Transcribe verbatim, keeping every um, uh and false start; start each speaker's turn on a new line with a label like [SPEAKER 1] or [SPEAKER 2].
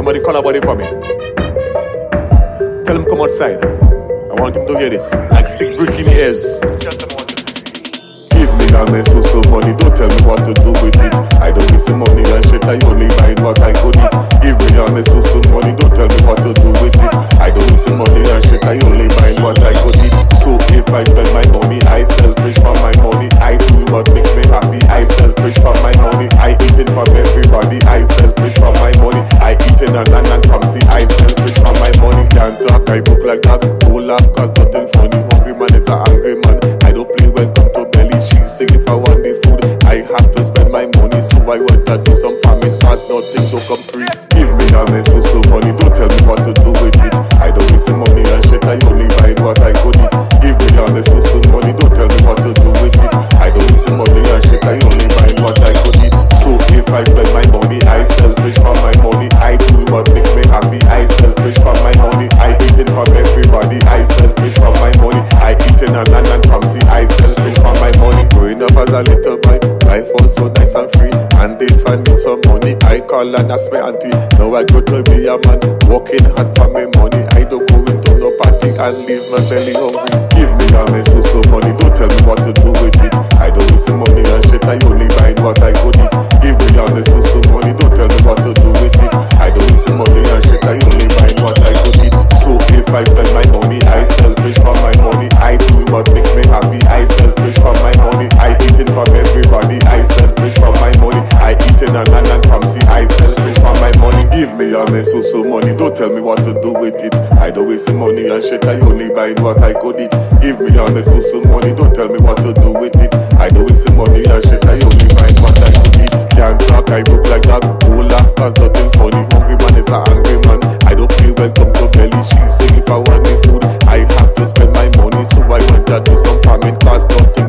[SPEAKER 1] Somebody call a body for me. Tell him come outside. I want him to hear this. Like stick brick in the ears. Give me all my so-so money, don't tell me what to do with it. I don't miss the money and shit, I only buy what I could eat. Give me all my so-so money, don't tell me what to do with it. I don't miss the money and shit, I only buy what I could eat. So if I spend my money, I selfish for my money. I do what makes me happy, I selfish for my money. I eat it from everybody, I selfish for my money. I eat it and and and from see, I selfish for my money. Can't talk, I book like that, don't laugh cause nothing funny. Hungry man is an angry man, I don't play when come to belly. She sing if I want the food, I have to spend my money. So I want to do some farming cause nothing to come free. Give me all my so-so money, don't tell me what to do with it. I don't miss the money and shit, I only buy what I could eat. Give me all my so-so money, don't tell me what to do with it. I don't miss the money and shit, I only buy what I could eat. So if I spend my money, I selfish for my money. I do what makes me happy, I selfish for my money. I eat it from everybody, I selfish for my money. I eat it and and and from see, I selfish for my money. Growing up as a little boy, life was so nice and free. And if I need some money, I call and ask my auntie. Now I go to be a man, working hard for my money. I don't go into no party and leave my belly hungry. Give me all my so-so money, don't tell me what to do with it. I don't miss the money and shit, I only buy what I could eat. Give me all my so-so money, don't tell me what to do with it. I don't miss the money and shit, I only buy what I could eat. So if I spend my money, I selfish for my money. I do what makes me happy, I selfish for my money. I eat it from everybody, I selfish for my money. I eat it and and and from see, I selfish for my money. Give me all my so-so money, don't tell me what to do with it. I don't waste the money and shit, I only buy what I could eat. Give me all my so-so money, don't tell me what to do with it. I don't waste the money and shit, I only buy what I could eat. Can't talk, I broke like that, don't laugh cause nothing funny. Hungry man is an angry man, I don't play when come to belly. She sing if I want the food, I have to spend my money. So I went to do some farming cause nothing